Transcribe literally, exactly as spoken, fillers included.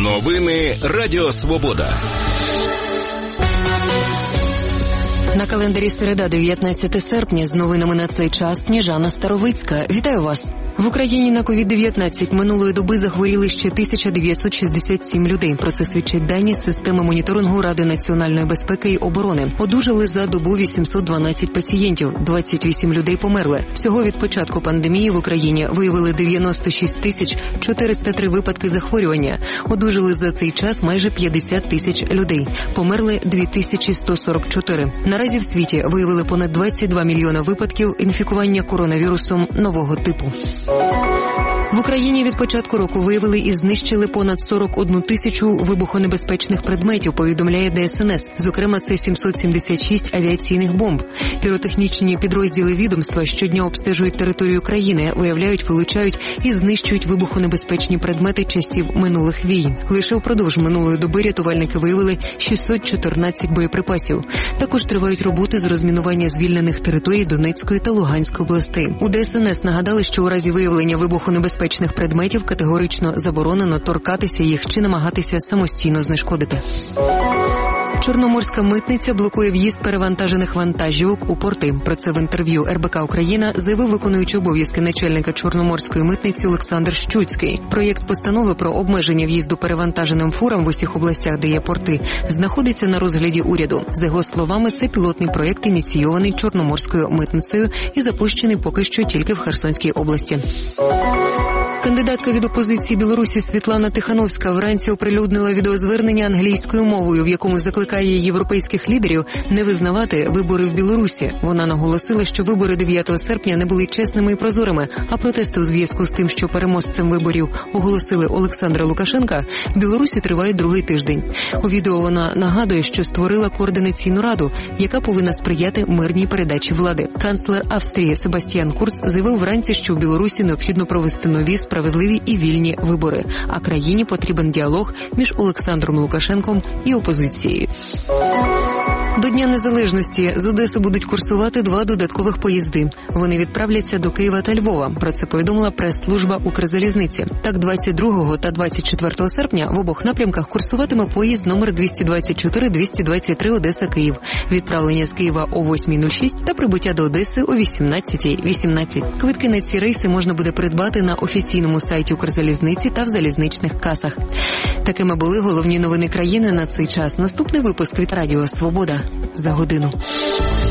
Новини Радіо Свобода. На календарі середа, дев'ятнадцяте серпня, з новинами на цей час Сніжана Старовицька. Вітаю вас! В Україні на ковід дев'ятнадцять минулої доби захворіли ще тисяча дев'ятсот шістдесят сім людей. Про це свідчать дані з системи моніторингу Ради національної безпеки і оборони. Одужали за добу вісімсот дванадцять пацієнтів, двадцять вісім людей померли. Всього від початку пандемії в Україні виявили дев'яносто шість тисяч чотириста три випадки захворювання. Одужали за цей час майже п'ятдесят тисяч людей. Померли дві тисячі сто сорок чотири. Наразі в світі виявили понад двадцять два мільйона випадків інфікування коронавірусом нового типу. В Україні від початку року виявили і знищили понад сорок одну тисячу вибухонебезпечних предметів, повідомляє Де Ес Ен Ес. Зокрема, це сімсот сімдесят шість авіаційних бомб. Піротехнічні підрозділи відомства щодня обстежують територію країни, виявляють, вилучають і знищують вибухонебезпечні предмети часів минулих війн. Лише впродовж минулої доби рятувальники виявили шістсот чотирнадцять боєприпасів. Також тривають роботи з розмінування звільнених територій Донецької та Луганської областей. У Де Ес Ен Ес нагадали, що у разі виявлення вибухонебезпечних предметів категорично заборонено торкатися їх чи намагатися самостійно знешкодити. Чорноморська митниця блокує в'їзд перевантажених вантажівок у порти. Про це в інтерв'ю Ер Бе Ка Україна заявив виконуючий обов'язки начальника Чорноморської митниці Олександр Щуцький. Проєкт постанови про обмеження в'їзду перевантаженим фурам в усіх областях, де є порти, знаходиться на розгляді уряду. За його словами, це пілотний проєкт, ініційований Чорноморською митницею і запущений поки що тільки в Херсонській області. Кандидатка від опозиції Білорусі Світлана Тихановська вранці оприлюднила відеозвернення англійською мовою, в якому закликає європейських лідерів не визнавати вибори в Білорусі. Вона наголосила, що вибори дев'ятого серпня не були чесними і прозорими, а протести у зв'язку з тим, що переможцем виборів оголосили Олександра Лукашенка, в Білорусі тривають другий тиждень. У відео вона нагадує, що створила координаційну раду, яка повинна сприяти мирній передачі влади. Канцлер Австрії Себастьян Курц заявив вранці, що в Білорусі необхідно провести нові справедливі і вільні вибори, а країні потрібен діалог між Олександром Лукашенком і опозицією. До Дня Незалежності з Одеси будуть курсувати два додаткових поїзди. Вони відправляться до Києва та Львова. Про це повідомила прес-служба Укрзалізниці. Так, двадцять другого та двадцять четвертого серпня в обох напрямках курсуватиме поїзд номер двісті двадцять чотири двісті двадцять три Одеса-Київ. Відправлення з Києва о восьмій нуль шість та прибуття до Одеси о вісімнадцятій вісімнадцять. Квитки на ці рейси можна буде придбати на офіційному сайті Укрзалізниці та в залізничних касах. Такими були головні новини країни на цей час. Наступний випуск від Радіо Свобода за годину.